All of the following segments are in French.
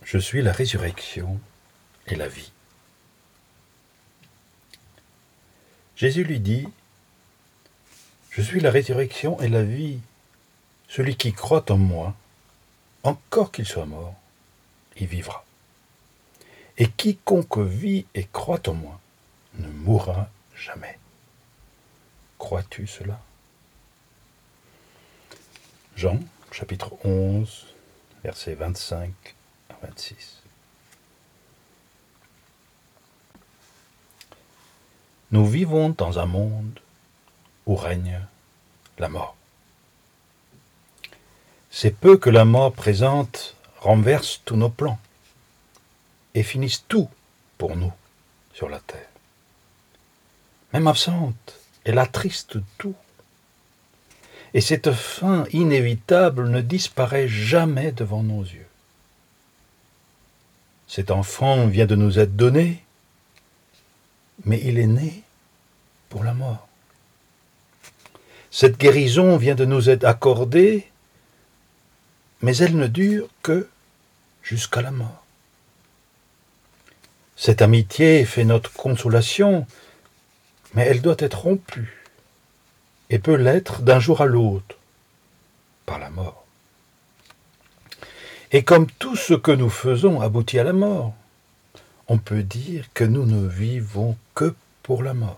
Je suis la résurrection et la vie. Jésus lui dit, je suis la résurrection et la vie. Celui qui croit en moi, encore qu'il soit mort, il vivra. Et quiconque vit et croit en moi ne mourra jamais. Crois-tu cela? Jean, chapitre 11, versets 25 à 26. Nous vivons dans un monde où règne la mort. C'est peu que la mort présente renverse tous nos plans et finisse tout pour nous sur la terre. Même absente, elle attriste tout. Et cette fin inévitable ne disparaît jamais devant nos yeux. Cet enfant vient de nous être donné, mais il est né pour la mort. Cette guérison vient de nous être accordée, mais elle ne dure que jusqu'à la mort. Cette amitié fait notre consolation, mais elle doit être rompue, et peut l'être d'un jour à l'autre, par la mort. Et comme tout ce que nous faisons aboutit à la mort, on peut dire que nous ne vivons que pour la mort.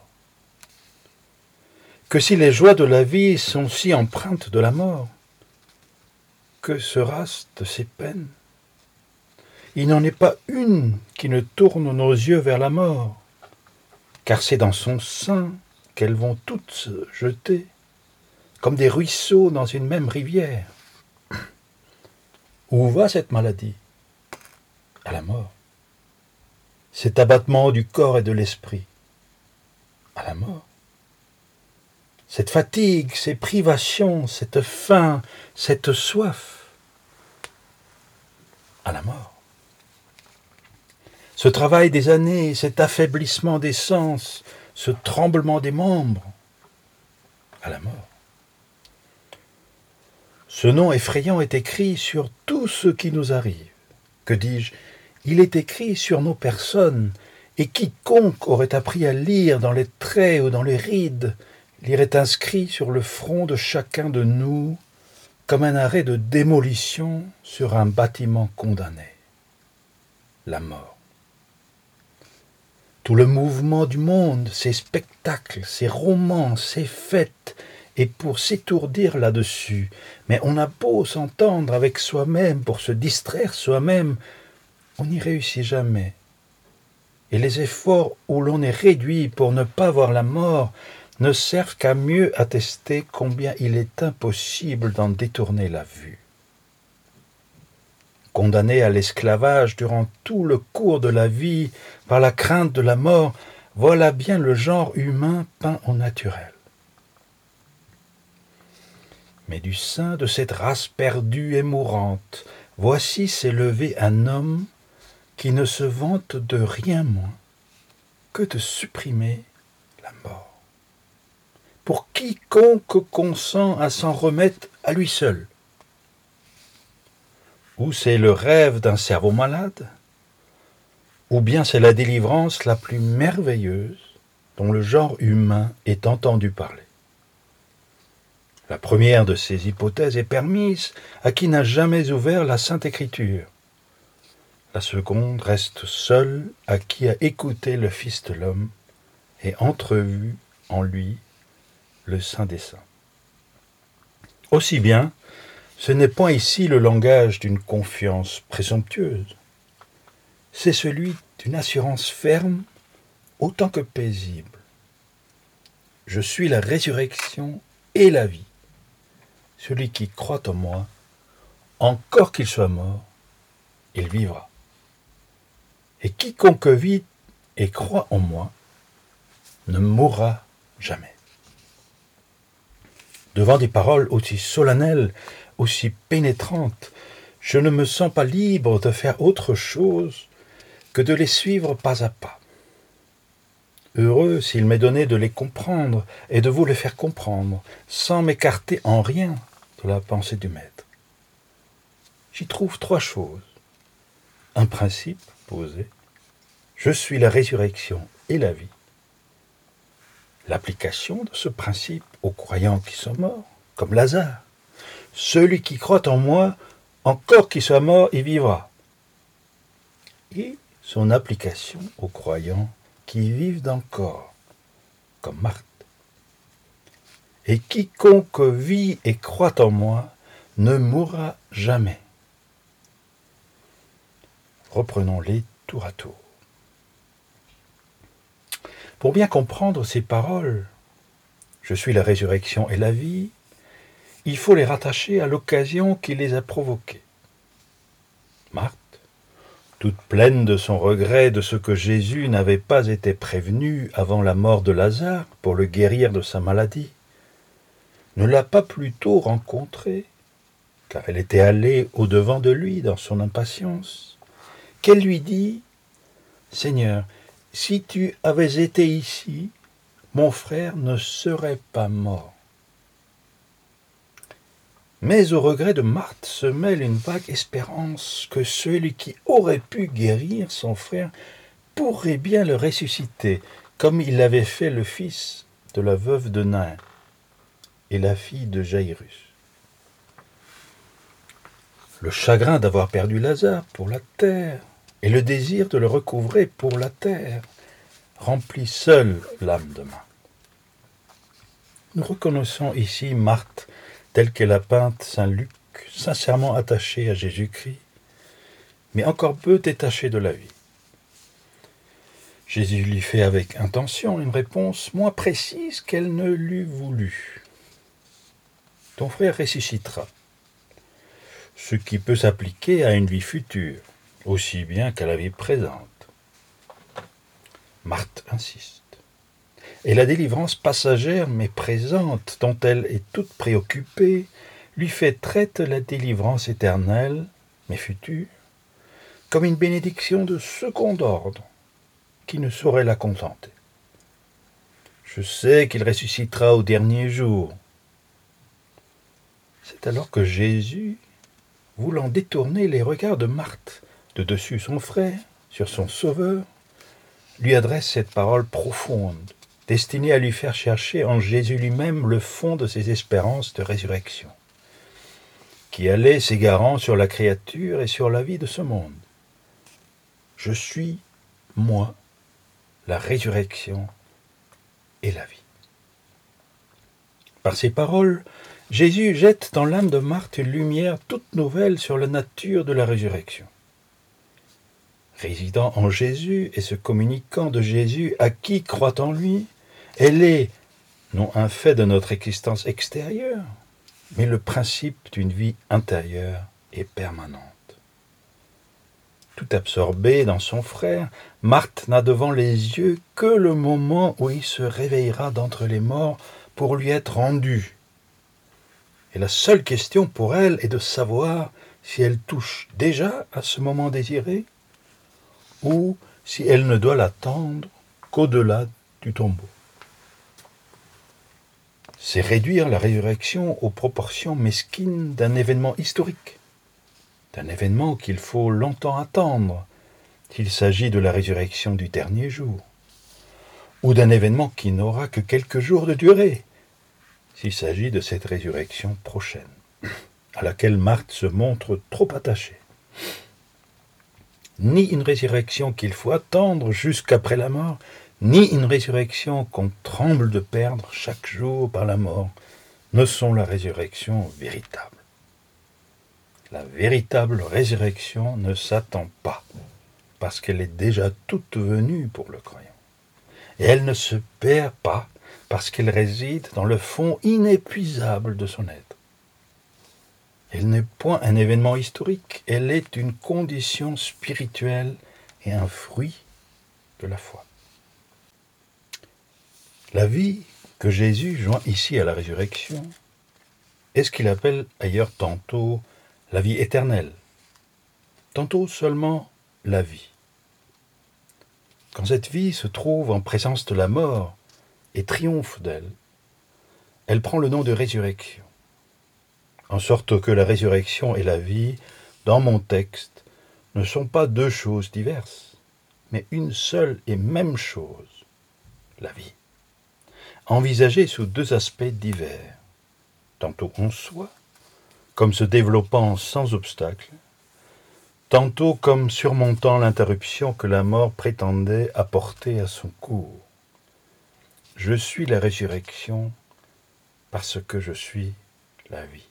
Que si les joies de la vie sont si empreintes de la mort, que sera-ce de ces peines? Il n'en est pas une qui ne tourne nos yeux vers la mort, car c'est dans son sein qu'elles vont toutes se jeter, comme des ruisseaux dans une même rivière. Où va cette maladie? À la mort. Cet abattement du corps et de l'esprit? À la mort. Cette fatigue, ces privations, cette faim, cette soif? À la mort. Ce travail des années, cet affaiblissement des sens, ce tremblement des membres? À la mort. Ce nom effrayant est écrit sur tout ce qui nous arrive. Que dis-je? Il est écrit sur nos personnes, et quiconque aurait appris à lire dans les traits ou dans les rides, l'irait inscrit sur le front de chacun de nous, comme un arrêt de démolition sur un bâtiment condamné. La mort. Tout le mouvement du monde, ses spectacles, ses romans, ses fêtes, et pour s'étourdir là-dessus. Mais on a beau s'entendre avec soi-même pour se distraire soi-même, on n'y réussit jamais. Et les efforts où l'on est réduit pour ne pas voir la mort ne servent qu'à mieux attester combien il est impossible d'en détourner la vue. Condamné à l'esclavage durant tout le cours de la vie par la crainte de la mort, voilà bien le genre humain peint au naturel. Mais du sein de cette race perdue et mourante, voici s'est levé un homme qui ne se vante de rien moins que de supprimer la mort. Pour quiconque consent à s'en remettre à lui seul. Ou c'est le rêve d'un cerveau malade, ou bien c'est la délivrance la plus merveilleuse dont le genre humain ait entendu parler. La première de ces hypothèses est permise à qui n'a jamais ouvert la Sainte Écriture. La seconde reste seule à qui a écouté le Fils de l'homme et entrevu en lui le Saint des Saints. Aussi bien, ce n'est point ici le langage d'une confiance présomptueuse, c'est celui d'une assurance ferme autant que paisible. Je suis la résurrection et la vie. Celui qui croit en moi, encore qu'il soit mort, il vivra. Et quiconque vit et croit en moi ne mourra jamais. Devant des paroles aussi solennelles, aussi pénétrantes, je ne me sens pas libre de faire autre chose que de les suivre pas à pas. Heureux s'il m'est donné de les comprendre et de vous les faire comprendre, sans m'écarter en rien de la pensée du Maître. J'y trouve trois choses. un principe posé. Je suis la résurrection et la vie. L'application de ce principe aux croyants qui sont morts, comme Lazare. Celui qui croit en moi, encore qu'il soit mort, il vivra. Et son application aux croyants qui vivent encore, comme Marthe. Et quiconque vit et croit en moi ne mourra jamais. Reprenons-les tour à tour. Pour bien comprendre ces paroles, je suis la résurrection et la vie, il faut les rattacher à l'occasion qui les a provoquées. Marthe, toute pleine de son regret de ce que Jésus n'avait pas été prévenu avant la mort de Lazare pour le guérir de sa maladie, ne l'a pas plutôt rencontré, car elle était allée au-devant de lui dans son impatience, qu'elle lui dit « Seigneur, si tu avais été ici, mon frère ne serait pas mort. » Mais au regret de Marthe se mêle une vague espérance que celui qui aurait pu guérir son frère pourrait bien le ressusciter, comme il l'avait fait le fils de la veuve de Nain et la fille de Jairus. Le chagrin d'avoir perdu Lazare pour la terre et le désir de le recouvrer pour la terre remplit seul l'âme de Marthe. Nous reconnaissons ici Marthe telle qu'elle a peinte saint Luc, sincèrement attachée à Jésus-Christ, mais encore peu détachée de la vie. Jésus lui fait avec intention une réponse moins précise qu'elle ne l'eût voulu. Ton frère ressuscitera, ce qui peut s'appliquer à une vie future, aussi bien qu'à la vie présente. Marthe insiste. Et la délivrance passagère mais présente, dont elle est toute préoccupée, lui fait traite la délivrance éternelle, mais future, comme une bénédiction de second ordre, qui ne saurait la contenter. Je sais qu'il ressuscitera au dernier jour. C'est alors que Jésus, voulant détourner les regards de Marthe de dessus son frère, sur son sauveur, lui adresse cette parole profonde, destinée à lui faire chercher en Jésus lui-même le fond de ses espérances de résurrection, qui allait s'égarant sur la créature et sur la vie de ce monde. Je suis, moi, la résurrection et la vie. Par ces paroles, Jésus jette dans l'âme de Marthe une lumière toute nouvelle sur la nature de la résurrection. Résidant en Jésus et se communiquant de Jésus à qui croit en lui, elle est non un fait de notre existence extérieure, mais le principe d'une vie intérieure et permanente. Tout absorbée dans son frère, Marthe n'a devant les yeux que le moment où il se réveillera d'entre les morts pour lui être rendu. Et la seule question pour elle est de savoir si elle touche déjà à ce moment désiré ou si elle ne doit l'attendre qu'au-delà du tombeau. C'est réduire la résurrection aux proportions mesquines d'un événement historique, d'un événement qu'il faut longtemps attendre, s'il s'agit de la résurrection du dernier jour, ou d'un événement qui n'aura que quelques jours de durée, s'il s'agit de cette résurrection prochaine, à laquelle Marthe se montre trop attachée. Ni une résurrection qu'il faut attendre jusqu'après la mort, ni une résurrection qu'on tremble de perdre chaque jour par la mort, ne sont la résurrection véritable. La véritable résurrection ne s'attend pas, parce qu'elle est déjà toute venue pour le croyant. Et elle ne se perd pas, parce qu'elle réside dans le fond inépuisable de son être. Elle n'est point un événement historique, elle est une condition spirituelle et un fruit de la foi. La vie que Jésus joint ici à la résurrection est ce qu'il appelle ailleurs tantôt la vie éternelle, tantôt seulement la vie. Quand cette vie se trouve en présence de la mort et triomphe d'elle, elle prend le nom de résurrection. En sorte que la résurrection et la vie, dans mon texte, ne sont pas deux choses diverses, mais une seule et même chose, la vie, envisagée sous deux aspects divers, tantôt en soi, comme se développant sans obstacle, tantôt comme surmontant l'interruption que la mort prétendait apporter à son cours. Je suis la résurrection parce que je suis la vie.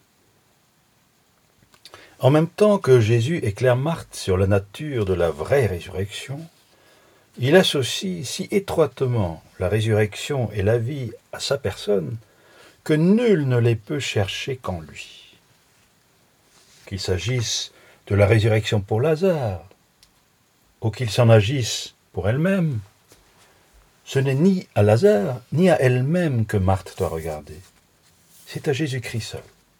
En même temps que Jésus éclaire Marthe sur la nature de la vraie résurrection, il associe si étroitement la résurrection et la vie à sa personne que nul ne les peut chercher qu'en lui. Qu'il s'agisse de la résurrection pour Lazare, ou qu'il s'en agisse pour elle-même, ce n'est ni à Lazare, ni à elle-même que Marthe doit regarder. C'est à Jésus-Christ seul.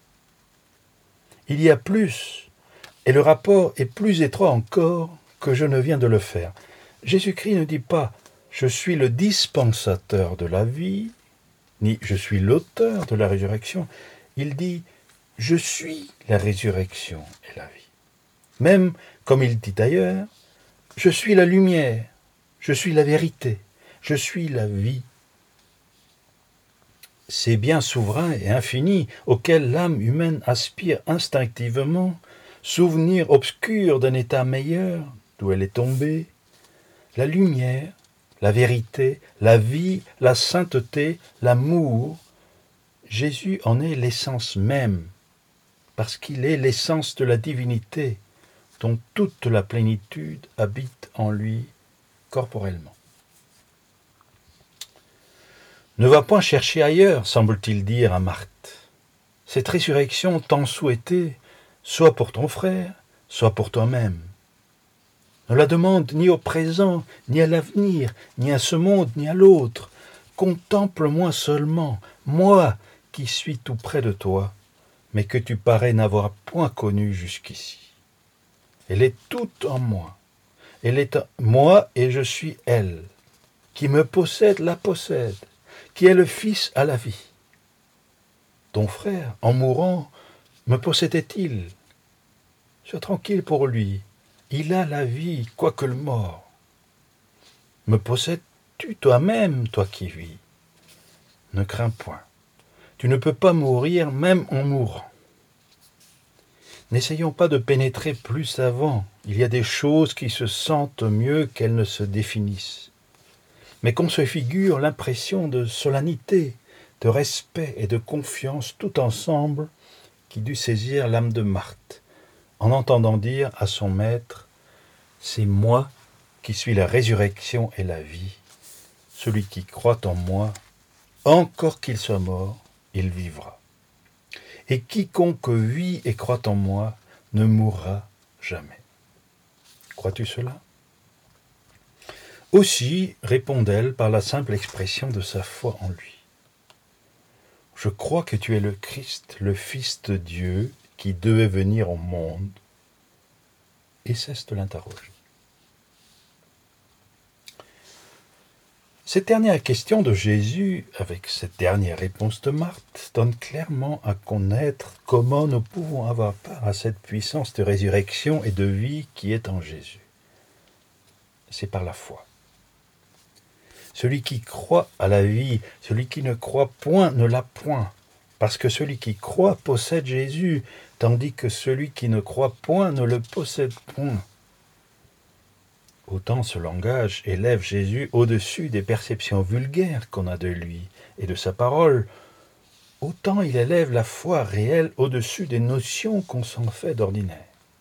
Il y a plus, et le rapport est plus étroit encore que je ne viens de le faire. Jésus-Christ ne dit pas « je suis le dispensateur de la vie », ni « je suis l'auteur de la résurrection ». Il dit « je suis la résurrection et la vie ». Même, comme il dit ailleurs, « je suis la lumière, je suis la vérité, je suis la vie ». Ces biens souverains et infinis auxquels l'âme humaine aspire instinctivement, souvenir obscur d'un état meilleur d'où elle est tombée, la lumière, la vérité, la vie, la sainteté, l'amour, Jésus en est l'essence même, parce qu'il est l'essence de la divinité, dont toute la plénitude habite en lui corporellement. Ne va point chercher ailleurs, semble-t-il dire à Marthe. Cette résurrection tant souhaitée, soit pour ton frère, soit pour toi-même. Ne la demande ni au présent, ni à l'avenir, ni à ce monde, ni à l'autre. Contemple-moi seulement, moi qui suis tout près de toi, mais que tu parais n'avoir point connu jusqu'ici. Elle est toute en moi. Elle est moi et je suis elle. Qui me possède la possède, qui est le Fils à la vie. Ton frère, en mourant, me possédait-il? Sois tranquille pour lui. Il a la vie, quoique le mort. Me possèdes-tu toi-même, toi qui vis? Ne crains point. Tu ne peux pas mourir même en mourant. N'essayons pas de pénétrer plus avant. Il y a des choses qui se sentent mieux qu'elles ne se définissent. Mais qu'on se figure l'impression de solennité, de respect et de confiance tout ensemble qui dut saisir l'âme de Marthe, en entendant dire à son maître « C'est moi qui suis la résurrection et la vie. Celui qui croit en moi, encore qu'il soit mort, il vivra. Et quiconque vit et croit en moi ne mourra jamais. » Crois-tu cela? Aussi, répond-elle par la simple expression de sa foi en lui. Je crois que tu es le Christ, le Fils de Dieu, qui devait venir au monde, et cesse de l'interroger. Cette dernière question de Jésus, avec cette dernière réponse de Marthe, donne clairement à connaître comment nous pouvons avoir part à cette puissance de résurrection et de vie qui est en Jésus. C'est par la foi. Celui qui croit à la vie, celui qui ne croit point ne l'a point, parce que celui qui croit possède Jésus, tandis que celui qui ne croit point ne le possède point. Autant ce langage élève Jésus au-dessus des perceptions vulgaires qu'on a de lui et de sa parole, autant il élève la foi réelle au-dessus des notions qu'on s'en fait d'ordinaire.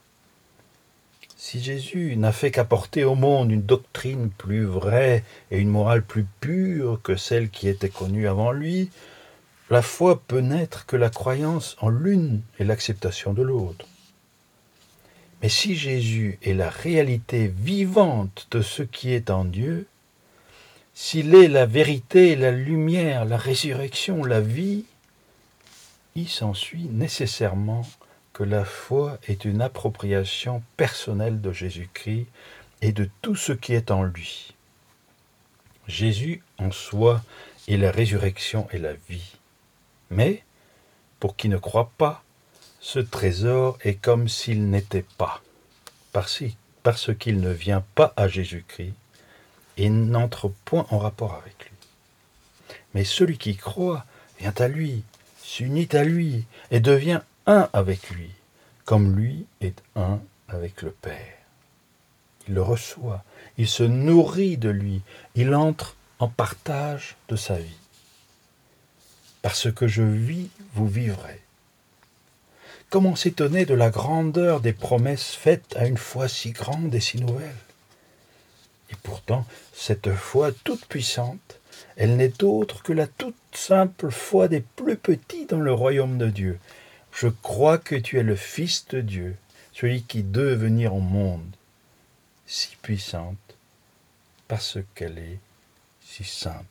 Si Jésus n'a fait qu'apporter au monde une doctrine plus vraie et une morale plus pure que celle qui était connue avant lui, la foi peut n'être que la croyance en l'une et l'acceptation de l'autre. Mais si Jésus est la réalité vivante de ce qui est en Dieu, s'il est la vérité, la lumière, la résurrection, la vie, il s'ensuit nécessairement que la foi est une appropriation personnelle de Jésus-Christ et de tout ce qui est en lui. Jésus en soi est la résurrection et la vie. Mais, pour qui ne croit pas, ce trésor est comme s'il n'était pas, parce parce qu'il ne vient pas à Jésus-Christ et n'entre point en rapport avec lui. Mais celui qui croit vient à lui, s'unit à lui et devient un avec lui, comme lui est un avec le Père. Il le reçoit, il se nourrit de lui, il entre en partage de sa vie. Parce que je vis, vous vivrez. Comment s'étonner de la grandeur des promesses faites à une foi si grande et si nouvelle? Et pourtant, cette foi toute puissante, elle n'est autre que la toute simple foi des plus petits dans le royaume de Dieu. Je crois que tu es le Fils de Dieu, celui qui devait venir au monde, si puissante, parce qu'elle est si simple.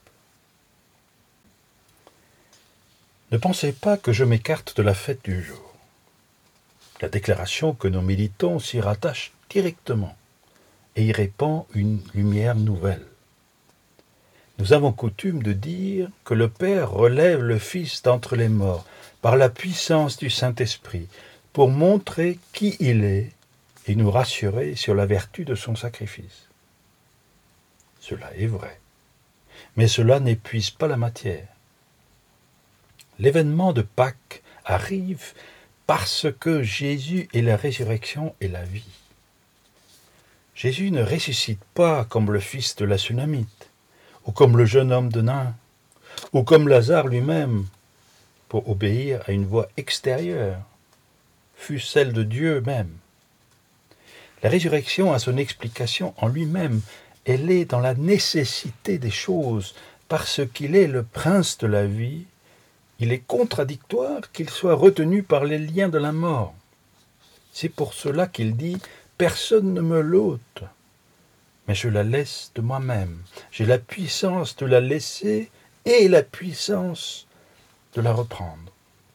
Ne pensez pas que je m'écarte de la fête du jour. La déclaration que nous méditons s'y rattache directement et y répand une lumière nouvelle. Nous avons coutume de dire que le Père relève le Fils d'entre les morts par la puissance du Saint-Esprit pour montrer qui il est et nous rassurer sur la vertu de son sacrifice. Cela est vrai, mais cela n'épuise pas la matière. L'événement de Pâques arrive parce que Jésus est la résurrection et la vie. Jésus ne ressuscite pas comme le fils de la Sunamite, ou comme le jeune homme de Nain, ou comme Lazare lui-même, pour obéir à une voix extérieure, fût celle de Dieu même. La résurrection a son explication en lui-même, elle est dans la nécessité des choses, parce qu'il est le prince de la vie. Il est contradictoire qu'il soit retenu par les liens de la mort. C'est pour cela qu'il dit « Personne ne me l'ôte, mais je la laisse de moi-même. J'ai la puissance de la laisser et la puissance de la reprendre. »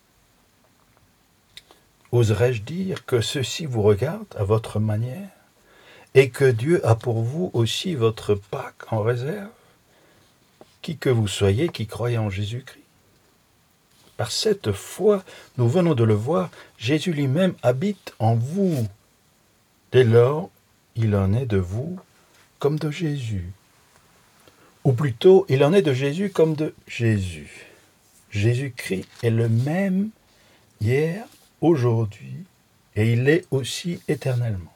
Oserais-je dire que ceci vous regarde à votre manière et que Dieu a pour vous aussi votre Pâques en réserve, qui que vous soyez qui croyez en Jésus-Christ? Par cette foi, nous venons de le voir, Jésus lui-même habite en vous. Dès lors, il en est de vous comme de Jésus. Ou plutôt, il en est de Jésus comme de Jésus. Jésus-Christ est le même hier, aujourd'hui, et il l'est aussi éternellement.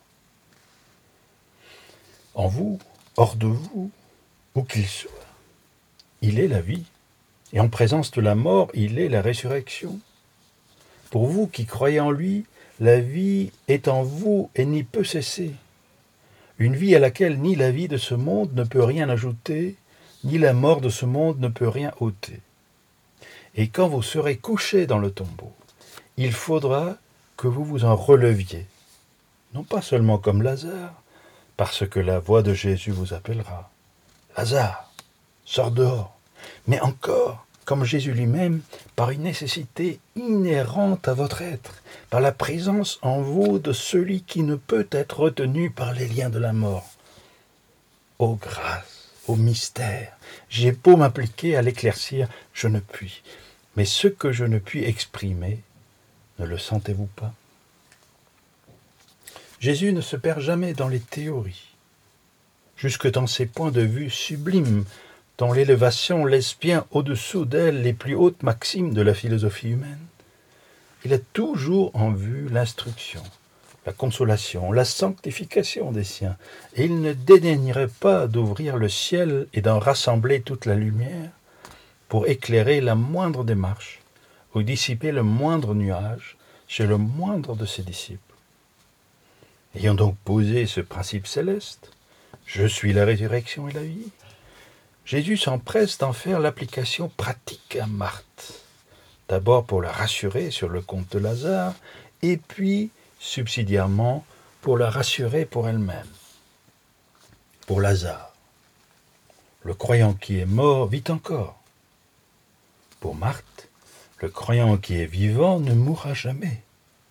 En vous, hors de vous, où qu'il soit, il est la vie. Et en présence de la mort, il est la résurrection. Pour vous qui croyez en lui, la vie est en vous et n'y peut cesser. Une vie à laquelle ni la vie de ce monde ne peut rien ajouter, ni la mort de ce monde ne peut rien ôter. Et quand vous serez couchés dans le tombeau, il faudra que vous vous en releviez, non pas seulement comme Lazare, parce que la voix de Jésus vous appellera. Lazare, sors dehors. Mais encore, comme Jésus lui-même, par une nécessité inhérente à votre être, par la présence en vous de celui qui ne peut être retenu par les liens de la mort. Ô grâce, ô mystère, j'ai beau m'appliquer à l'éclaircir, je ne puis. Mais ce que je ne puis exprimer, ne le sentez-vous pas? Jésus ne se perd jamais dans les théories, jusque dans ses points de vue sublimes, dont l'élévation laisse bien au-dessous d'elle les plus hautes maximes de la philosophie humaine. Il a toujours en vue l'instruction, la consolation, la sanctification des siens, et il ne dédaignerait pas d'ouvrir le ciel et d'en rassembler toute la lumière pour éclairer la moindre démarche ou dissiper le moindre nuage chez le moindre de ses disciples. Ayant donc posé ce principe céleste, je suis la résurrection et la vie, Jésus s'empresse d'en faire l'application pratique à Marthe, d'abord pour la rassurer sur le compte de Lazare, et puis, subsidiairement, pour la rassurer pour elle-même. Pour Lazare, le croyant qui est mort vit encore. Pour Marthe, le croyant qui est vivant ne mourra jamais.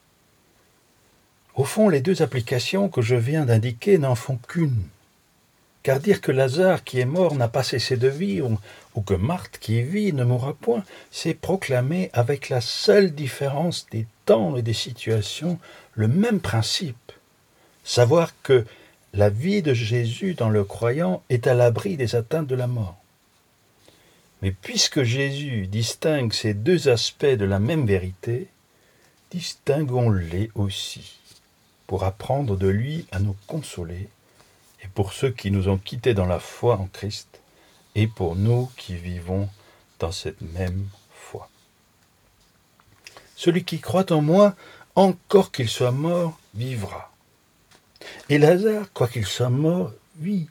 Au fond, les deux applications que je viens d'indiquer n'en font qu'une. Car dire que Lazare qui est mort n'a pas cessé de vivre, ou que Marthe qui vit ne mourra point, c'est proclamer avec la seule différence des temps et des situations le même principe. Savoir que la vie de Jésus dans le croyant est à l'abri des atteintes de la mort. Mais puisque Jésus distingue ces deux aspects de la même vérité, distinguons-les aussi, pour apprendre de lui à nous consoler, et pour ceux qui nous ont quittés dans la foi en Christ, et pour nous qui vivons dans cette même foi. Celui qui croit en moi, encore qu'il soit mort, vivra. Et Lazare, quoiqu'il soit mort, vit.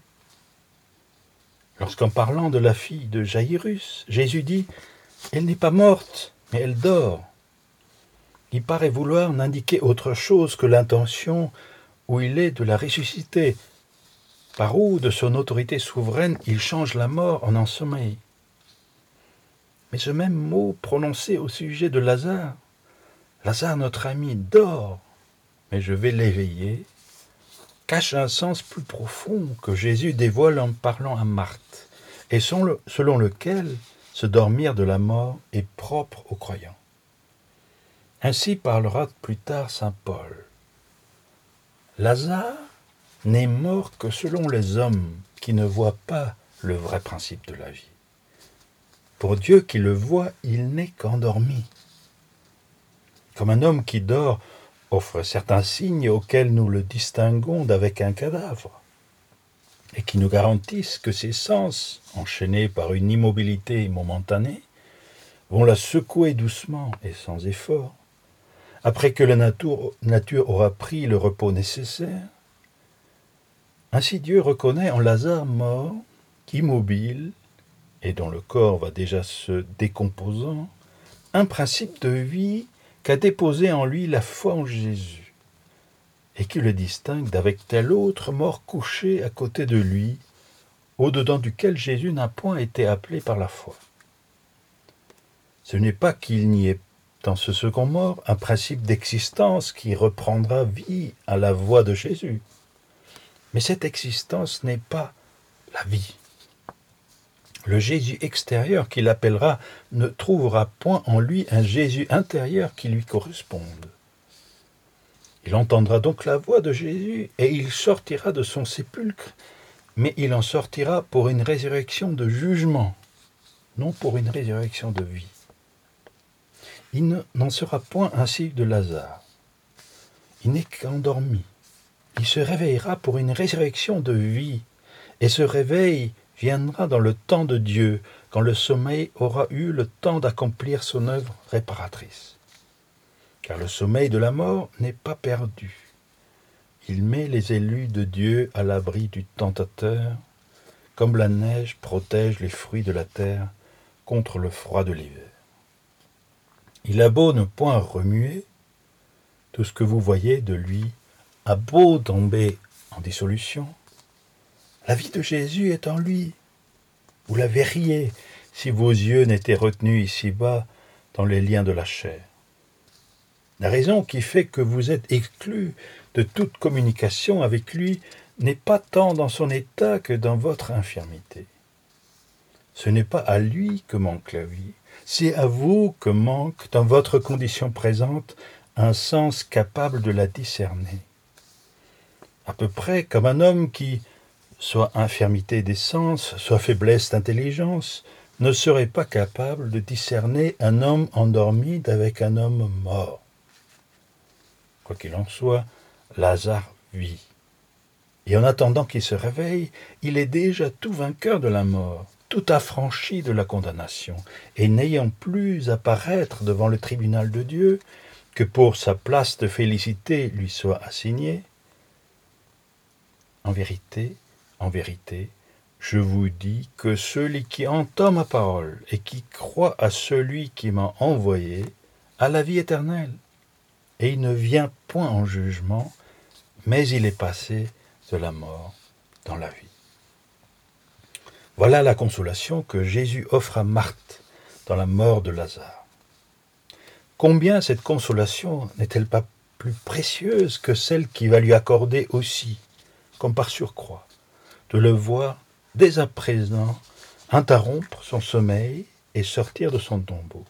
Lorsqu'en parlant de la fille de Jaïrus, Jésus dit « Elle n'est pas morte, mais elle dort ». Il paraît vouloir n'indiquer autre chose que l'intention où il est de la ressusciter, par où, de son autorité souveraine, il change la mort en un sommeil. Mais ce même mot prononcé au sujet de Lazare, « Lazare, notre ami, dort, mais je vais l'éveiller », cache un sens plus profond que Jésus dévoile en parlant à Marthe, et selon lequel se dormir de la mort est propre aux croyants. Ainsi parlera plus tard saint Paul. Lazare n'est mort que selon les hommes qui ne voient pas le vrai principe de la vie. Pour Dieu qui le voit, il n'est qu'endormi. Comme un homme qui dort offre certains signes auxquels nous le distinguons d'avec un cadavre, et qui nous garantissent que ses sens, enchaînés par une immobilité momentanée, vont la secouer doucement et sans effort, après que la nature aura pris le repos nécessaire. Ainsi Dieu reconnaît en Lazare mort, immobile, et dont le corps va déjà se décomposant, un principe de vie qu'a déposé en lui la foi en Jésus, et qui le distingue d'avec tel autre mort couché à côté de lui, au-dedans duquel Jésus n'a point été appelé par la foi. Ce n'est pas qu'il n'y ait dans ce second mort un principe d'existence qui reprendra vie à la voix de Jésus, mais cette existence n'est pas la vie. Le Jésus extérieur qu'il appellera ne trouvera point en lui un Jésus intérieur qui lui corresponde. Il entendra donc la voix de Jésus et il sortira de son sépulcre, mais il en sortira pour une résurrection de jugement, non pour une résurrection de vie. Il n'en sera point ainsi de Lazare. Il n'est qu'endormi. Il se réveillera pour une résurrection de vie, et ce réveil viendra dans le temps de Dieu, quand le sommeil aura eu le temps d'accomplir son œuvre réparatrice. Car le sommeil de la mort n'est pas perdu. Il met les élus de Dieu à l'abri du tentateur, comme la neige protège les fruits de la terre contre le froid de l'hiver. Il a beau ne point remuer, tout ce que vous voyez de lui a beau tomber en dissolution, la vie de Jésus est en lui. Vous la verriez si vos yeux n'étaient retenus ici-bas dans les liens de la chair. La raison qui fait que vous êtes exclus de toute communication avec lui n'est pas tant dans son état que dans votre infirmité. Ce n'est pas à lui que manque la vie, c'est à vous que manque, dans votre condition présente, un sens capable de la discerner. À peu près comme un homme qui, soit infirmité des sens, soit faiblesse d'intelligence, ne serait pas capable de discerner un homme endormi d'avec un homme mort. Quoi qu'il en soit, Lazare vit. Et en attendant qu'il se réveille, il est déjà tout vainqueur de la mort, tout affranchi de la condamnation, et n'ayant plus à paraître devant le tribunal de Dieu, que pour sa place de félicité lui soit assignée. En vérité, je vous dis que celui qui entend ma parole et qui croit à celui qui m'a envoyé a la vie éternelle, et il ne vient point en jugement, mais il est passé de la mort dans la vie. Voilà la consolation que Jésus offre à Marthe dans la mort de Lazare. Combien cette consolation n'est-elle pas plus précieuse que celle qui va lui accorder aussi, comme par surcroît, de le voir dès à présent interrompre son sommeil et sortir de son tombeau.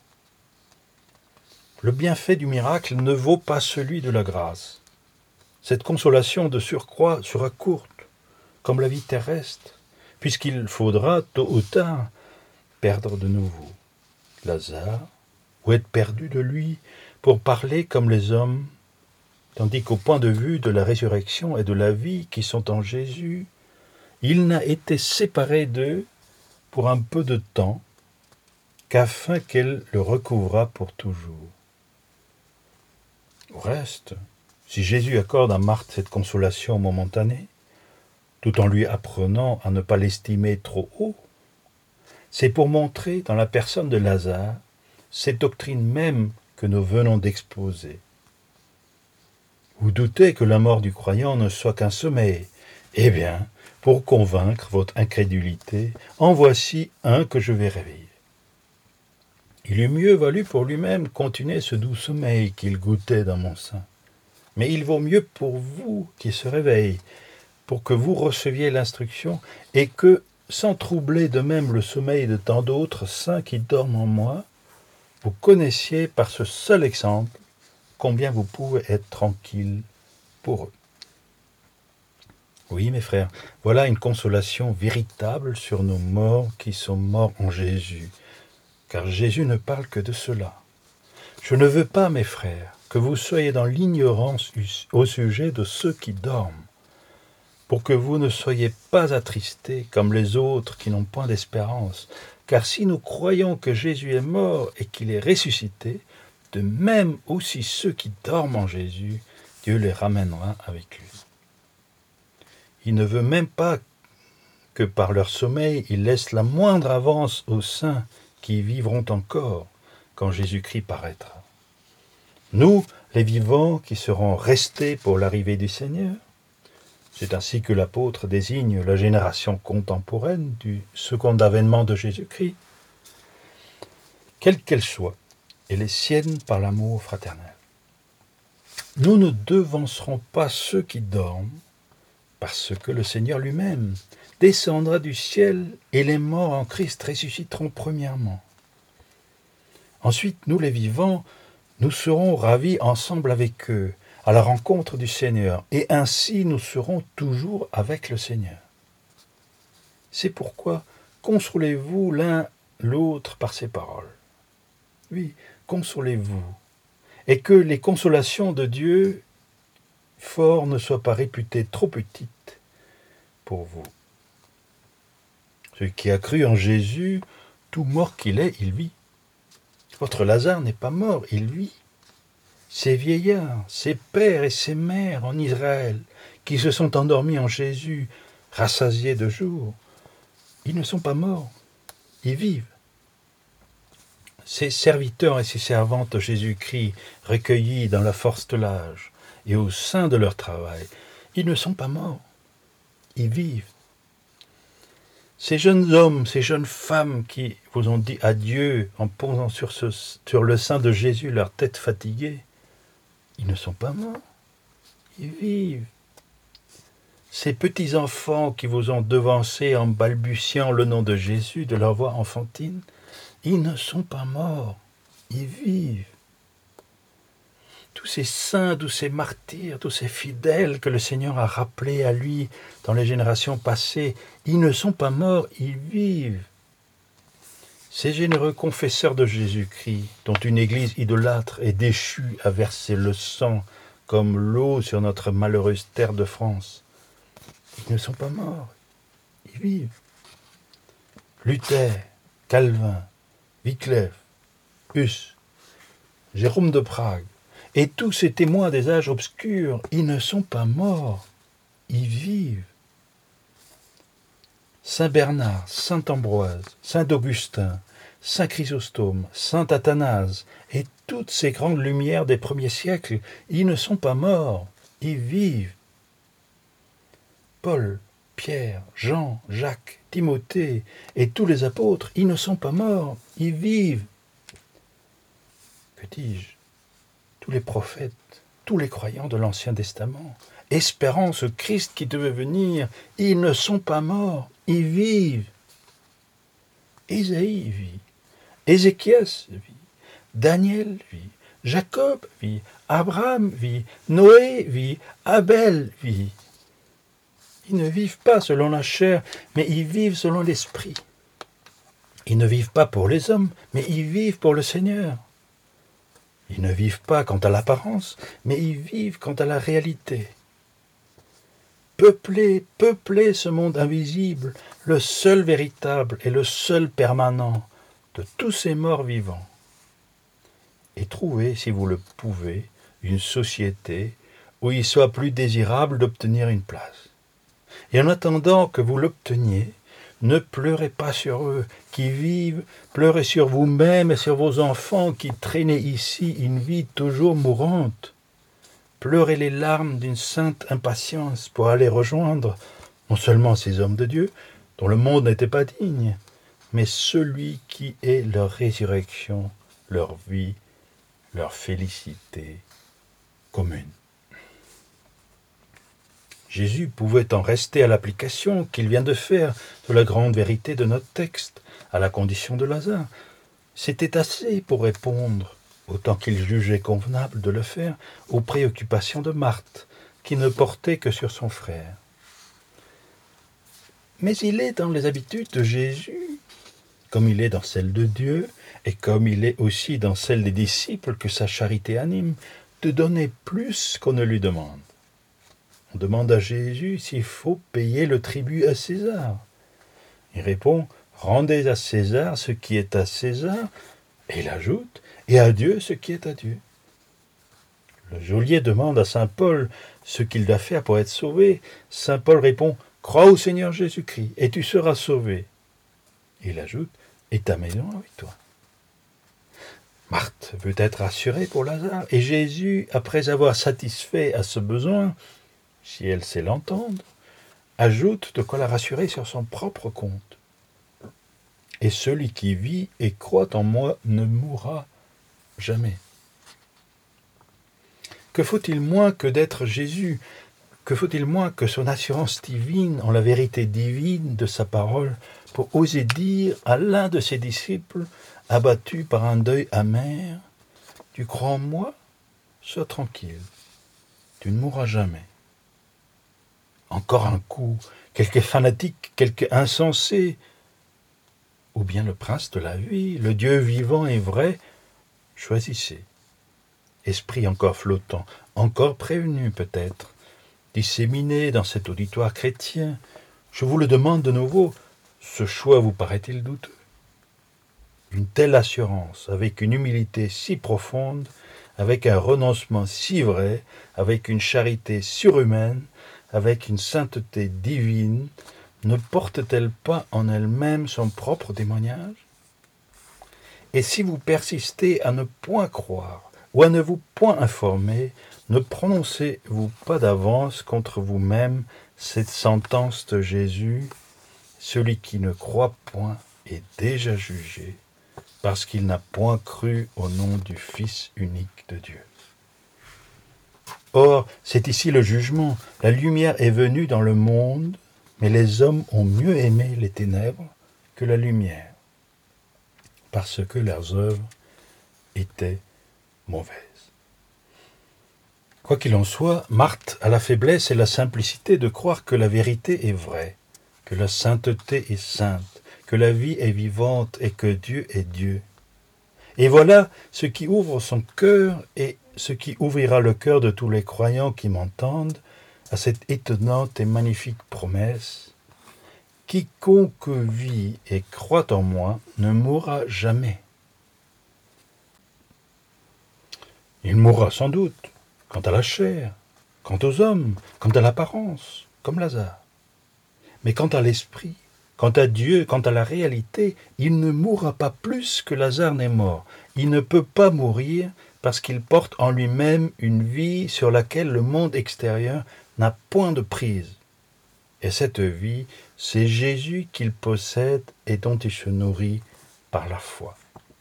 Le bienfait du miracle ne vaut pas celui de la grâce. Cette consolation de surcroît sera courte, comme la vie terrestre, puisqu'il faudra, tôt ou tard, perdre de nouveau Lazare, ou être perdu de lui, pour parler comme les hommes, tandis qu'au point de vue de la résurrection et de la vie qui sont en Jésus, il n'a été séparé d'eux pour un peu de temps, qu'afin qu'elle le recouvrât pour toujours. Au reste, si Jésus accorde à Marthe cette consolation momentanée, tout en lui apprenant à ne pas l'estimer trop haut, c'est pour montrer dans la personne de Lazare cette doctrine même que nous venons d'exposer. Vous doutez que la mort du croyant ne soit qu'un sommeil. Eh bien, pour convaincre votre incrédulité, en voici un que je vais réveiller. Il eût mieux valu pour lui-même continuer ce doux sommeil qu'il goûtait dans mon sein. Mais il vaut mieux pour vous qu'il se réveille, pour que vous receviez l'instruction, et que, sans troubler de même le sommeil de tant d'autres saints qui dorment en moi, vous connaissiez par ce seul exemple combien vous pouvez être tranquille pour eux. Oui, mes frères, voilà une consolation véritable sur nos morts qui sont morts en Jésus, car Jésus ne parle que de cela. Je ne veux pas, mes frères, que vous soyez dans l'ignorance au sujet de ceux qui dorment, pour que vous ne soyez pas attristés comme les autres qui n'ont point d'espérance. Car si nous croyons que Jésus est mort et qu'il est ressuscité, de même aussi ceux qui dorment en Jésus, Dieu les ramènera avec lui. Il ne veut même pas que par leur sommeil, il laisse la moindre avance aux saints qui vivront encore quand Jésus-Christ paraîtra. Nous, les vivants qui serons restés pour l'arrivée du Seigneur, c'est ainsi que l'apôtre désigne la génération contemporaine du second avènement de Jésus-Christ, quelle qu'elle soit, elle est sienne par l'amour fraternel. Nous ne devancerons pas ceux qui dorment, parce que le Seigneur lui-même descendra du ciel et les morts en Christ ressusciteront premièrement. Ensuite, nous les vivants, nous serons ravis ensemble avec eux, à la rencontre du Seigneur, et ainsi nous serons toujours avec le Seigneur. C'est pourquoi consolez-vous l'un l'autre par ces paroles. Oui, consolez-vous, et que les consolations de Dieu fort ne soient pas réputées trop petites pour vous. Celui qui a cru en Jésus, tout mort qu'il est, il vit. Votre Lazare n'est pas mort, il vit. Ces vieillards, ces pères et ces mères en Israël, qui se sont endormis en Jésus, rassasiés de jour, ils ne sont pas morts, ils vivent. Ces serviteurs et ces servantes de Jésus-Christ, recueillis dans la force de l'âge et au sein de leur travail, ils ne sont pas morts, ils vivent. Ces jeunes hommes, ces jeunes femmes qui vous ont dit adieu en posant sur le sein de Jésus leur tête fatiguée, ils ne sont pas morts, ils vivent. Ces petits-enfants qui vous ont devancé en balbutiant le nom de Jésus de leur voix enfantine, ils ne sont pas morts, ils vivent. Tous ces saints, tous ces martyrs, tous ces fidèles que le Seigneur a rappelés à lui dans les générations passées, ils ne sont pas morts, ils vivent. Ces généreux confesseurs de Jésus-Christ, dont une église idolâtre et déchue a versé le sang comme l'eau sur notre malheureuse terre de France, ils ne sont pas morts, ils vivent. Luther, Calvin, Wycliffe, Hus, Jérôme de Prague, et tous ces témoins des âges obscurs, ils ne sont pas morts, ils vivent. Saint Bernard, Saint Ambroise, Saint Augustin, Saint Chrysostome, Saint Athanase, et toutes ces grandes lumières des premiers siècles, ils ne sont pas morts, ils vivent. Paul, Pierre, Jean, Jacques, Timothée et tous les apôtres, ils ne sont pas morts, ils vivent. Que dis-je? Tous les prophètes, tous les croyants de l'Ancien Testament, espérant ce Christ qui devait venir, ils ne sont pas morts, ils vivent. Ésaïe vit, Ézéchias vit, Daniel vit, Jacob vit, Abraham vit, Noé vit, Abel vit. Ils ne vivent pas selon la chair, mais ils vivent selon l'esprit. Ils ne vivent pas pour les hommes, mais ils vivent pour le Seigneur. Ils ne vivent pas quant à l'apparence, mais ils vivent quant à la réalité. Peuplez ce monde invisible, le seul véritable et le seul permanent de tous ces morts vivants. Et trouvez, si vous le pouvez, une société où il soit plus désirable d'obtenir une place. Et en attendant que vous l'obteniez, ne pleurez pas sur eux qui vivent, pleurez sur vous-même et sur vos enfants qui traînez ici une vie toujours mourante. Pleurez les larmes d'une sainte impatience pour aller rejoindre non seulement ces hommes de Dieu, dont le monde n'était pas digne, mais celui qui est leur résurrection, leur vie, leur félicité commune. Jésus pouvait en rester à l'application qu'il vient de faire de la grande vérité de notre texte, à la condition de Lazare. C'était assez pour répondre, autant qu'il jugeait convenable de le faire, aux préoccupations de Marthe, qui ne portait que sur son frère. Mais il est dans les habitudes de Jésus, comme il est dans celles de Dieu, et comme il est aussi dans celles des disciples que sa charité anime, de donner plus qu'on ne lui demande. On demande à Jésus s'il faut payer le tribut à César. Il répond « Rendez à César ce qui est à César », et il ajoute « Et à Dieu ce qui est à Dieu ». Le geôlier demande à saint Paul ce qu'il doit faire pour être sauvé. Saint Paul répond « Crois au Seigneur Jésus-Christ, et tu seras sauvé ». Il ajoute « Et ta maison avec toi ». Marthe veut être rassurée pour Lazare, et Jésus, après avoir satisfait à ce besoin, si elle sait l'entendre, ajoute de quoi la rassurer sur son propre compte. Et celui qui vit et croit en moi ne mourra jamais. Que faut-il moins que d'être Jésus? Que faut-il moins que son assurance divine en la vérité divine de sa parole pour oser dire à l'un de ses disciples, abattu par un deuil amer, « Tu crois en moi? Sois tranquille, tu ne mourras jamais. » Encore un coup, quelque fanatique, quelque insensé, ou bien le prince de la vie, le Dieu vivant et vrai, choisissez. Esprit encore flottant, encore prévenu peut-être, disséminé dans cet auditoire chrétien, je vous le demande de nouveau, ce choix vous paraît-il douteux? Une telle assurance, avec une humilité si profonde, avec un renoncement si vrai, avec une charité surhumaine, avec une sainteté divine, ne porte-t-elle pas en elle-même son propre témoignage? Et si vous persistez à ne point croire ou à ne vous point informer, ne prononcez-vous pas d'avance contre vous-même cette sentence de Jésus, celui qui ne croit point est déjà jugé, parce qu'il n'a point cru au nom du Fils unique de Dieu. Or, c'est ici le jugement. La lumière est venue dans le monde, mais les hommes ont mieux aimé les ténèbres que la lumière, parce que leurs œuvres étaient mauvaises. Quoi qu'il en soit, Marthe a la faiblesse et la simplicité de croire que la vérité est vraie, que la sainteté est sainte, que la vie est vivante et que Dieu est Dieu. Et voilà ce qui ouvre son cœur et ce qui ouvrira le cœur de tous les croyants qui m'entendent à cette étonnante et magnifique promesse. Quiconque vit et croit en moi ne mourra jamais. Il mourra sans doute, quant à la chair, quant aux hommes, quant à l'apparence, comme Lazare. Mais quant à l'esprit, quant à Dieu, quant à la réalité, il ne mourra pas plus que Lazare n'est mort. Il ne peut pas mourir parce qu'il porte en lui-même une vie sur laquelle le monde extérieur n'a point de prise. Et cette vie, c'est Jésus qu'il possède et dont il se nourrit par la foi.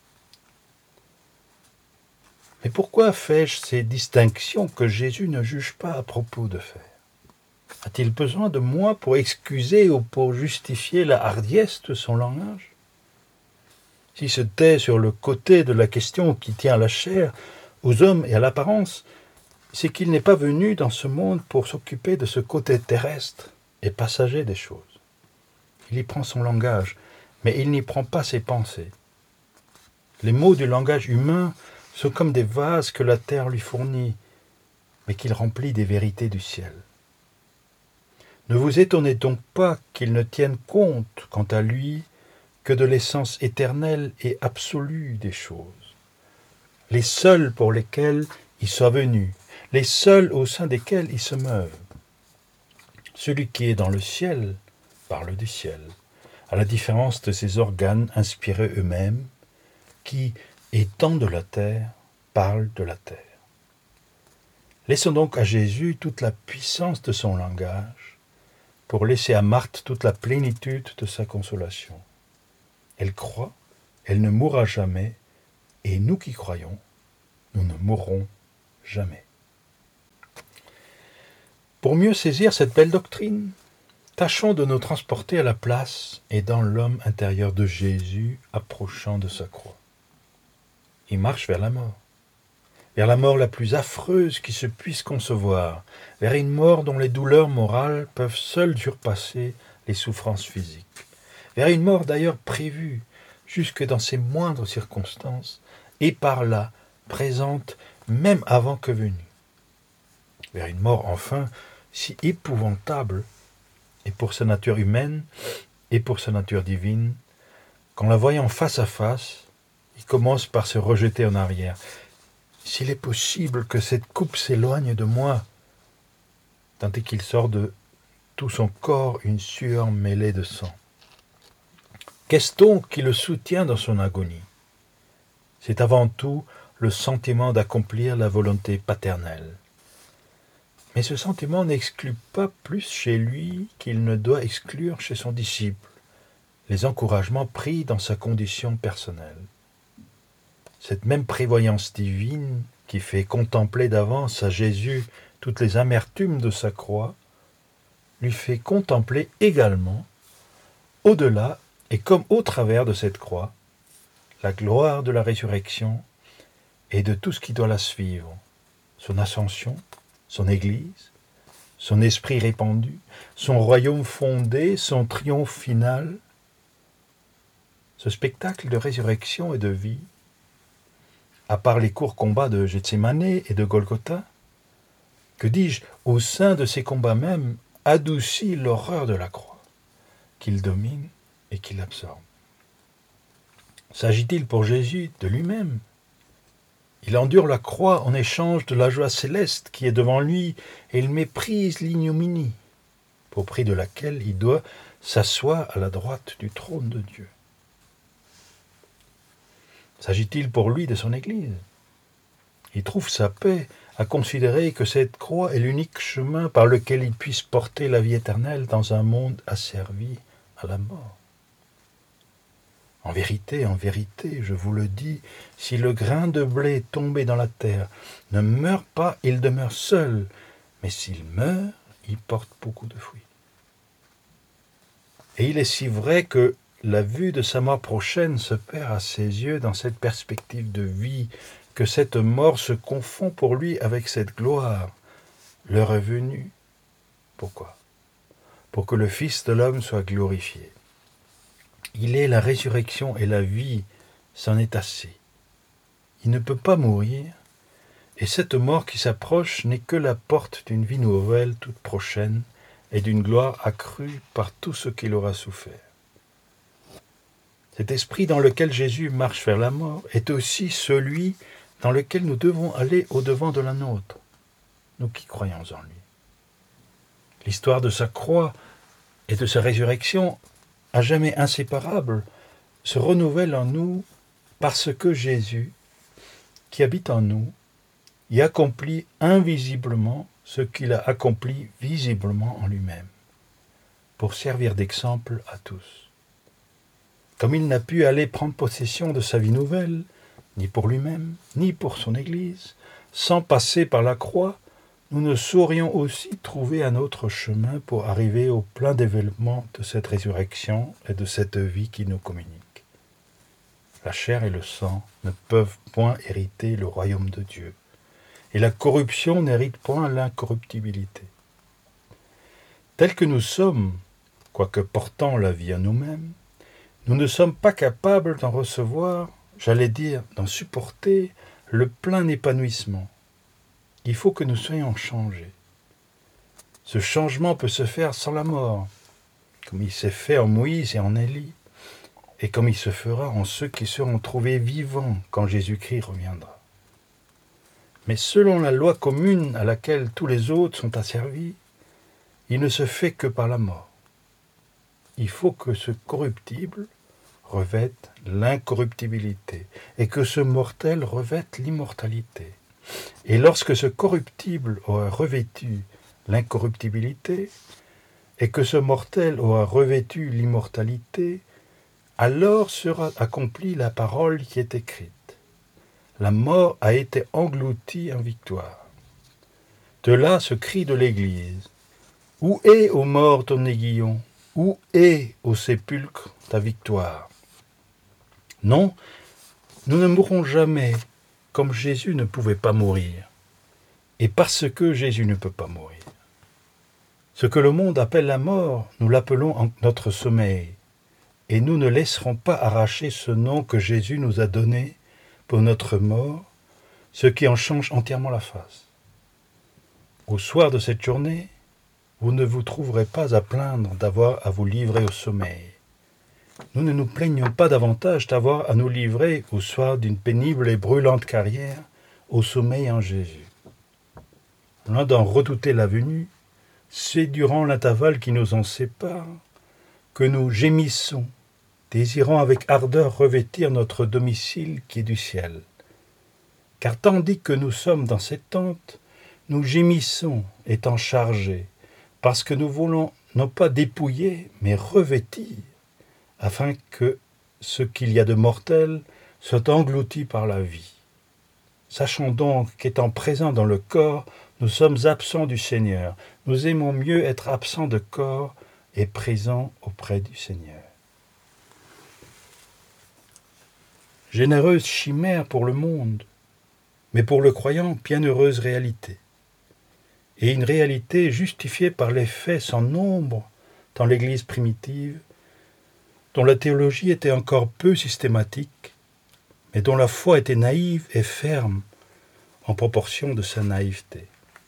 Mais pourquoi fais-je ces distinctions que Jésus ne juge pas à propos de faire? A-t-il besoin de moi pour excuser ou pour justifier la hardiesse de son langage? S'il se tait sur le côté de la question qui tient à la chair, aux hommes et à l'apparence, c'est qu'il n'est pas venu dans ce monde pour s'occuper de ce côté terrestre. est passager des choses. Il y prend son langage, mais il n'y prend pas ses pensées. Les mots du langage humain sont comme des vases que la terre lui fournit, mais qu'il remplit des vérités du ciel. Ne vous étonnez donc pas qu'il ne tienne compte, quant à lui, que de l'essence éternelle et absolue des choses, les seuls pour lesquels il soit venu, les seuls au sein desquels il se meuve. Celui qui est dans le ciel parle du ciel, à la différence de ces organes inspirés eux-mêmes, qui, étant de la terre, parlent de la terre. Laissons donc à Jésus toute la puissance de son langage, pour laisser à Marthe toute la plénitude de sa consolation. Elle croit, elle ne mourra jamais, et nous qui croyons, nous ne mourrons jamais. Pour mieux saisir cette belle doctrine, tâchons de nous transporter à la place et dans l'homme intérieur de Jésus approchant de sa croix. Il marche vers la mort la plus affreuse qui se puisse concevoir, vers une mort dont les douleurs morales peuvent seules surpasser les souffrances physiques, vers une mort d'ailleurs prévue, jusque dans ses moindres circonstances, et par là présente même avant que venue, vers une mort enfin si épouvantable, et pour sa nature humaine, et pour sa nature divine, qu'en la voyant face à face, il commence par se rejeter en arrière. S'il est possible que cette coupe s'éloigne de moi, tant qu'il sort de tout son corps une sueur mêlée de sang. Qu'est-ce donc qui le soutient dans son agonie? C'est avant tout le sentiment d'accomplir la volonté paternelle. Mais ce sentiment n'exclut pas plus chez lui qu'il ne doit exclure chez son disciple les encouragements pris dans sa condition personnelle. Cette même prévoyance divine qui fait contempler d'avance à Jésus toutes les amertumes de sa croix, lui fait contempler également, au-delà et comme au travers de cette croix, la gloire de la résurrection et de tout ce qui doit la suivre, son ascension, son Église, son esprit répandu, son royaume fondé, son triomphe final. Ce spectacle de résurrection et de vie, à part les courts combats de Gethsémane et de Golgotha, que dis-je, au sein de ces combats mêmes, adoucit l'horreur de la croix, qu'il domine et qu'il absorbe. S'agit-il pour Jésus de lui-même? Il endure la croix en échange de la joie céleste qui est devant lui, et il méprise l'ignominie, au prix de laquelle il doit s'asseoir à la droite du trône de Dieu. S'agit-il pour lui de son Église? Il trouve sa paix à considérer que cette croix est l'unique chemin par lequel il puisse porter la vie éternelle dans un monde asservi à la mort. En vérité, je vous le dis, si le grain de blé tombé dans la terre ne meurt pas, il demeure seul, mais s'il meurt, il porte beaucoup de fruits. Et il est si vrai que la vue de sa mort prochaine se perd à ses yeux dans cette perspective de vie, que cette mort se confond pour lui avec cette gloire. L'heure est venue. Pourquoi? Pour que le Fils de l'homme soit glorifié. Il est la résurrection et la vie, c'en est assez. Il ne peut pas mourir, et cette mort qui s'approche n'est que la porte d'une vie nouvelle toute prochaine et d'une gloire accrue par tout ce qu'il aura souffert. Cet esprit dans lequel Jésus marche vers la mort est aussi celui dans lequel nous devons aller au-devant de la nôtre, nous qui croyons en lui. L'histoire de sa croix et de sa résurrection, à jamais inséparables, se renouvelle en nous parce que Jésus, qui habite en nous, y accomplit invisiblement ce qu'il a accompli visiblement en lui-même, pour servir d'exemple à tous. Comme il n'a pu aller prendre possession de sa vie nouvelle, ni pour lui-même, ni pour son Église, sans passer par la croix, nous ne saurions aussi trouver un autre chemin pour arriver au plein développement de cette résurrection et de cette vie qui nous communique. La chair et le sang ne peuvent point hériter le royaume de Dieu, et la corruption n'hérite point l'incorruptibilité. Tels que nous sommes, quoique portant la vie à nous-mêmes, nous ne sommes pas capables d'en recevoir, j'allais dire, d'en supporter le plein épanouissement. Il faut que nous soyons changés. Ce changement peut se faire sans la mort, comme il s'est fait en Moïse et en Élie, et comme il se fera en ceux qui seront trouvés vivants quand Jésus-Christ reviendra. Mais selon la loi commune à laquelle tous les autres sont asservis, il ne se fait que par la mort. Il faut que ce corruptible revête l'incorruptibilité et que ce mortel revête l'immortalité. Et lorsque ce corruptible aura revêtu l'incorruptibilité et que ce mortel aura revêtu l'immortalité, alors sera accomplie la parole qui est écrite. La mort a été engloutie en victoire. De là ce cri de l'Église. Où est, ô mort, ton aiguillon? Où est, ô sépulcre, ta victoire? Non, nous ne mourrons jamais, comme Jésus ne pouvait pas mourir, et parce que Jésus ne peut pas mourir. Ce que le monde appelle la mort, nous l'appelons notre sommeil, et nous ne laisserons pas arracher ce nom que Jésus nous a donné pour notre mort, ce qui en change entièrement la face. Au soir de cette journée, vous ne vous trouverez pas à plaindre d'avoir à vous livrer au sommeil. Nous ne nous plaignons pas davantage d'avoir à nous livrer au soir d'une pénible et brûlante carrière au sommeil en Jésus. Loin d'en redouter la venue, c'est durant l'intervalle qui nous en sépare que nous gémissons, désirant avec ardeur revêtir notre domicile qui est du ciel. Car tandis que nous sommes dans cette tente, nous gémissons, étant chargés, parce que nous voulons non pas dépouiller, mais revêtir, afin que ce qu'il y a de mortel soit englouti par la vie. Sachons donc qu'étant présents dans le corps, nous sommes absents du Seigneur. Nous aimons mieux être absents de corps et présents auprès du Seigneur. Généreuse chimère pour le monde, mais pour le croyant, bienheureuse réalité. Et une réalité justifiée par les faits sans nombre dans l'Église primitive, dont la théologie était encore peu systématique, mais dont la foi était naïve et ferme en proportion de sa naïveté.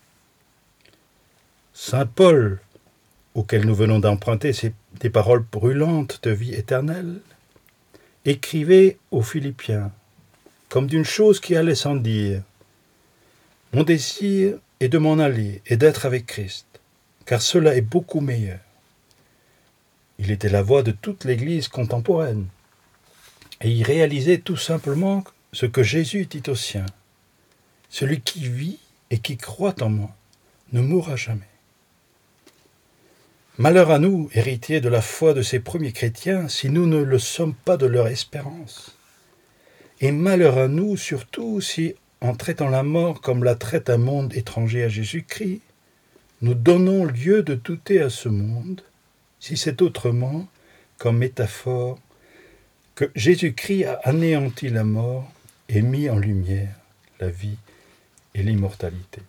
Saint Paul, auquel nous venons d'emprunter des paroles brûlantes de vie éternelle, écrivait aux Philippiens, comme d'une chose qui allait sans dire, « Mon désir est de m'en aller et d'être avec Christ, car cela est beaucoup meilleur. » Il était la voix de toute l'Église contemporaine, et il réalisait tout simplement ce que Jésus dit aux siens, « Celui qui vit et qui croit en moi ne mourra jamais. » Malheur à nous, héritiers de la foi de ces premiers chrétiens, si nous ne le sommes pas de leur espérance. Et malheur à nous, surtout, si, en traitant la mort comme la traite un monde étranger à Jésus-Christ, nous donnons lieu de douter à ce monde, si c'est autrement, comme métaphore, que Jésus-Christ a anéanti la mort et mis en lumière la vie et l'immortalité.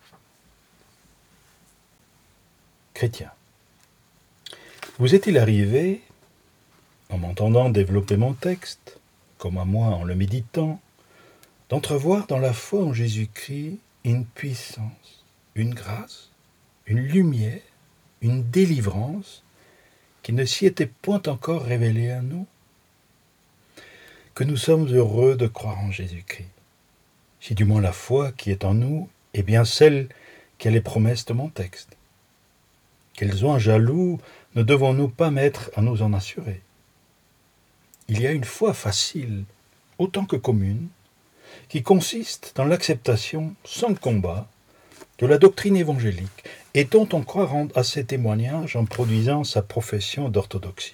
Chrétien. Vous est-il arrivé, en m'entendant développer mon texte, comme à moi en le méditant, d'entrevoir dans la foi en Jésus-Christ une puissance, une grâce, une lumière, une délivrance qui ne s'y était point encore révélée à nous? Que nous sommes heureux de croire en Jésus-Christ, si du moins la foi qui est en nous est bien celle qui a les promesses de mon texte. Quels oints jaloux ne devons-nous pas mettre à nous en assurer? Il y a une foi facile, autant que commune, qui consiste dans l'acceptation, sans combat, de la doctrine évangélique, et dont on croit rendre assez témoignage en produisant sa profession d'orthodoxie.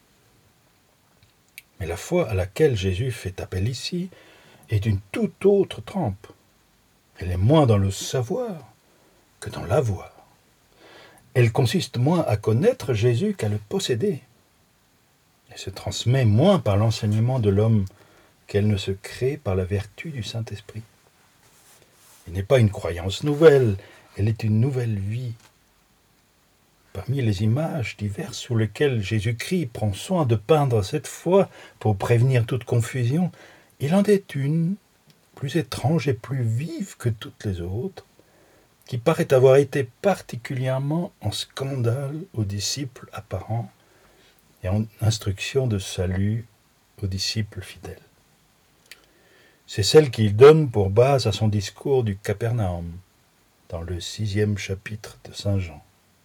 Mais la foi à laquelle Jésus fait appel ici est d'une toute autre trempe. Elle est moins dans le savoir que dans l'avoir. Elle consiste moins à connaître Jésus qu'à le posséder. Elle se transmet moins par l'enseignement de l'homme qu'elle ne se crée par la vertu du Saint-Esprit. Elle n'est pas une croyance nouvelle, elle est une nouvelle vie. parmi les images diverses sur lesquelles Jésus-Christ prend soin de peindre cette foi pour prévenir toute confusion, il en est une, plus étrange et plus vive que toutes les autres, qui paraît avoir été particulièrement en scandale aux disciples apparents et en instruction de salut aux disciples fidèles. C'est celle qu'il donne pour base à son discours du Capernaum, dans le 6e chapitre de Saint Jean.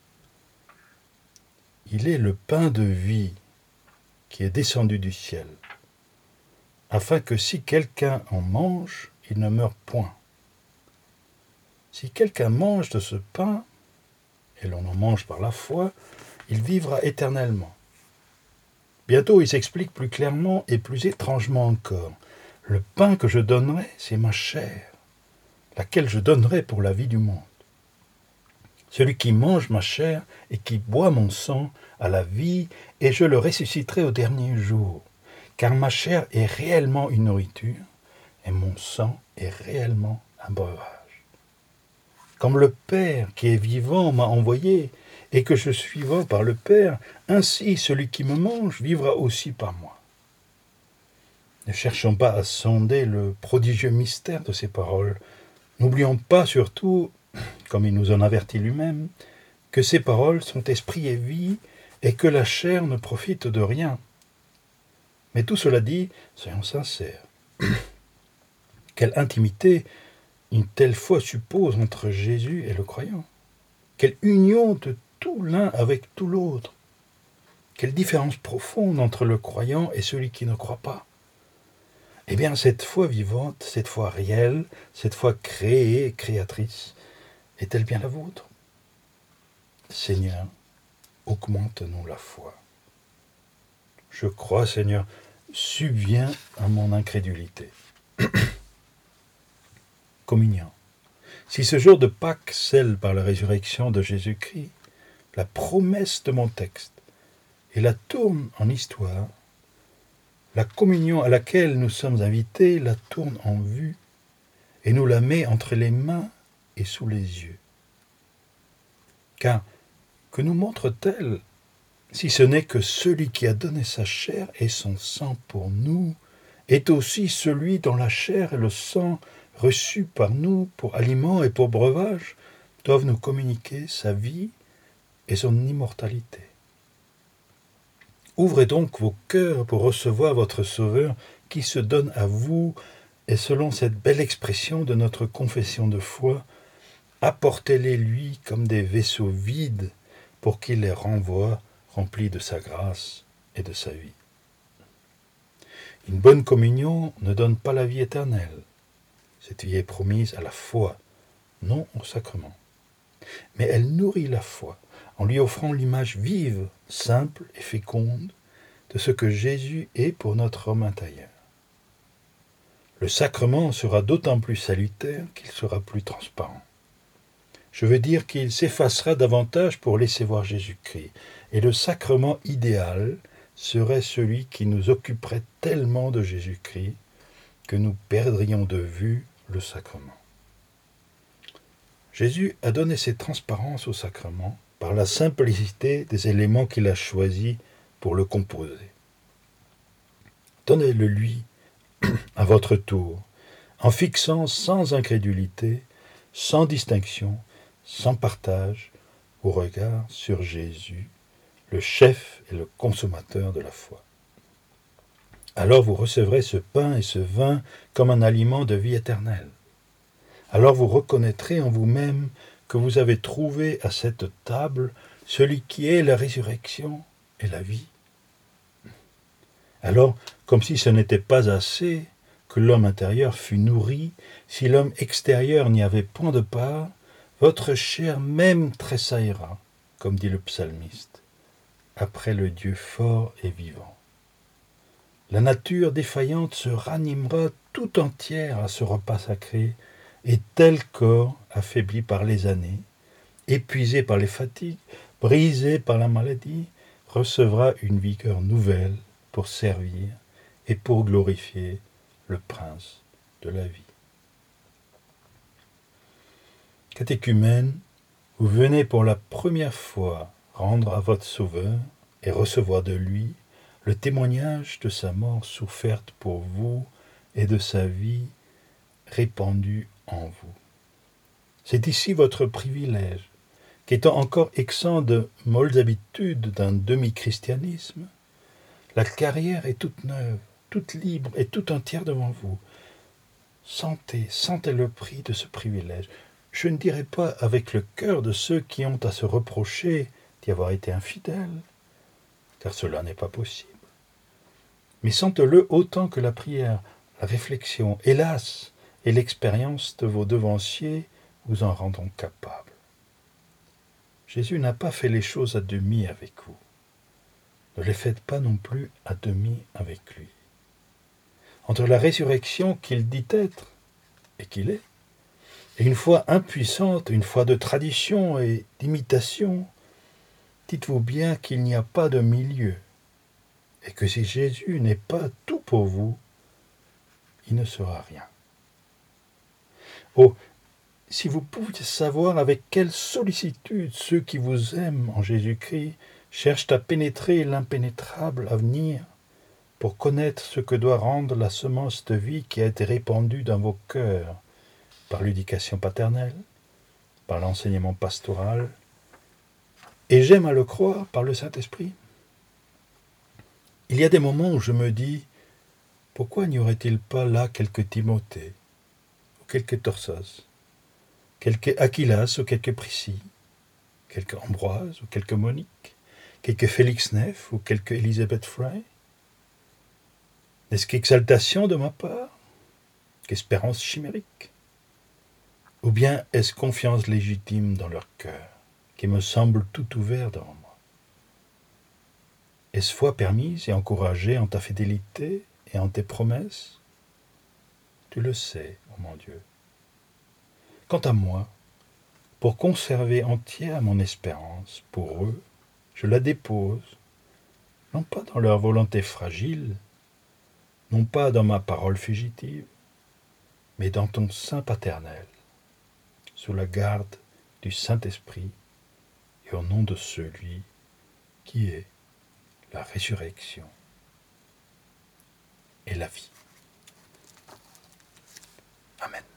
Il est le pain de vie qui est descendu du ciel, afin que si quelqu'un en mange, il ne meure point. Si quelqu'un mange de ce pain, et l'on en mange par la foi, il vivra éternellement. Bientôt, il s'explique plus clairement et plus étrangement encore. Le pain que je donnerai, c'est ma chair, laquelle je donnerai pour la vie du monde. Celui qui mange ma chair et qui boit mon sang a la vie, et je le ressusciterai au dernier jour. Car ma chair est réellement une nourriture, et mon sang est réellement un breuvage. Comme le Père qui est vivant m'a envoyé, et que je suis vivant par le Père, ainsi celui qui me mange vivra aussi par moi. Ne cherchons pas à sonder le prodigieux mystère de ces paroles. N'oublions pas surtout, comme il nous en avertit lui-même, que ces paroles sont esprit et vie, et que la chair ne profite de rien. Mais tout cela dit, soyons sincères. Quelle intimité une telle foi suppose entre Jésus et le croyant. Quelle union de tout l'un avec tout l'autre. Quelle différence profonde entre le croyant et celui qui ne croit pas. Eh bien, cette foi vivante, cette foi réelle, cette foi créée, créatrice, est-elle bien la vôtre? Seigneur, augmente-nous la foi. Je crois, Seigneur, subviens à mon incrédulité. Communion. Si ce jour de Pâques scelle par la résurrection de Jésus-Christ la promesse de mon texte et la tourne en histoire, la communion à laquelle nous sommes invités la tourne en vue et nous la met entre les mains et sous les yeux. Car que nous montre-t-elle, si ce n'est que celui qui a donné sa chair et son sang pour nous, est aussi celui dont la chair et le sang reçus par nous pour aliment et pour breuvage doivent nous communiquer sa vie et son immortalité. Ouvrez donc vos cœurs pour recevoir votre Sauveur qui se donne à vous, et selon cette belle expression de notre confession de foi, apportez-les lui comme des vaisseaux vides pour qu'il les renvoie remplis de sa grâce et de sa vie. Une bonne communion ne donne pas la vie éternelle. Cette vie est promise à la foi, non au sacrement. Mais elle nourrit la foi en lui offrant l'image vive, simple et féconde de ce que Jésus est pour notre homme intérieur. Le sacrement sera d'autant plus salutaire qu'il sera plus transparent. Je veux dire qu'il s'effacera davantage pour laisser voir Jésus-Christ. Et le sacrement idéal serait celui qui nous occuperait tellement de Jésus-Christ que nous perdrions de vue le sacrement. Jésus a donné cette transparence au sacrement par la simplicité des éléments qu'il a choisis pour le composer. Donnez-le lui à votre tour, en fixant sans incrédulité, sans distinction, sans partage, vos regards sur Jésus, le chef et le consommateur de la foi. Alors vous recevrez ce pain et ce vin comme un aliment de vie éternelle. Alors vous reconnaîtrez en vous-même que vous avez trouvé à cette table celui qui est la résurrection et la vie. Alors, comme si ce n'était pas assez que l'homme intérieur fût nourri, si l'homme extérieur n'y avait point de part, votre chair même tressaillera, comme dit le psalmiste, après le Dieu fort et vivant. La nature défaillante se ranimera tout entière à ce repas sacré, et tel corps, affaibli par les années, épuisé par les fatigues, brisé par la maladie, recevra une vigueur nouvelle pour servir et pour glorifier le Prince de la vie. Catéchumène, vous venez pour la première fois rendre à votre Sauveur et recevoir de lui le témoignage de sa mort soufferte pour vous et de sa vie répandue en vous. C'est ici votre privilège, qu'étant encore exempt de molles habitudes d'un demi-christianisme, la carrière est toute neuve, toute libre et toute entière devant vous. Sentez le prix de ce privilège. Je ne dirai pas avec le cœur de ceux qui ont à se reprocher d'y avoir été infidèles, car cela n'est pas possible. Mais sentez-le autant que la prière, la réflexion, hélas, et l'expérience de vos devanciers vous en rendront capable. Jésus n'a pas fait les choses à demi avec vous. Ne les faites pas non plus à demi avec lui. Entre la résurrection qu'il dit être et qu'il est, et une foi impuissante, une foi de tradition et d'imitation, dites-vous bien qu'il n'y a pas de milieu, et que si Jésus n'est pas tout pour vous, il ne sera rien. Oh, si vous pouviez savoir avec quelle sollicitude ceux qui vous aiment en Jésus-Christ cherchent à pénétrer l'impénétrable avenir pour connaître ce que doit rendre la semence de vie qui a été répandue dans vos cœurs par l'éducation paternelle, par l'enseignement pastoral, et j'aime à le croire par le Saint-Esprit. Il y a des moments où je me dis, pourquoi n'y aurait-il pas là quelques Timothée, ou quelques Torsas, quelques Aquilas ou quelques Priscille, quelques Ambroise ou quelques Monique, quelques Félix Neff ou quelques Elizabeth Fry? N'est-ce qu'exaltation de ma part, qu'espérance chimérique? Ou bien est-ce confiance légitime dans leur cœur, qui me semble tout ouvert devant moi? Est-ce foi permise et encouragée en ta fidélité et en tes promesses? Tu le sais, ô mon Dieu. Quant à moi, pour conserver entière mon espérance pour eux, je la dépose, non pas dans leur volonté fragile, non pas dans ma parole fugitive, mais dans ton sein paternel, sous la garde du Saint-Esprit et au nom de celui qui est la résurrection et la vie. Amen.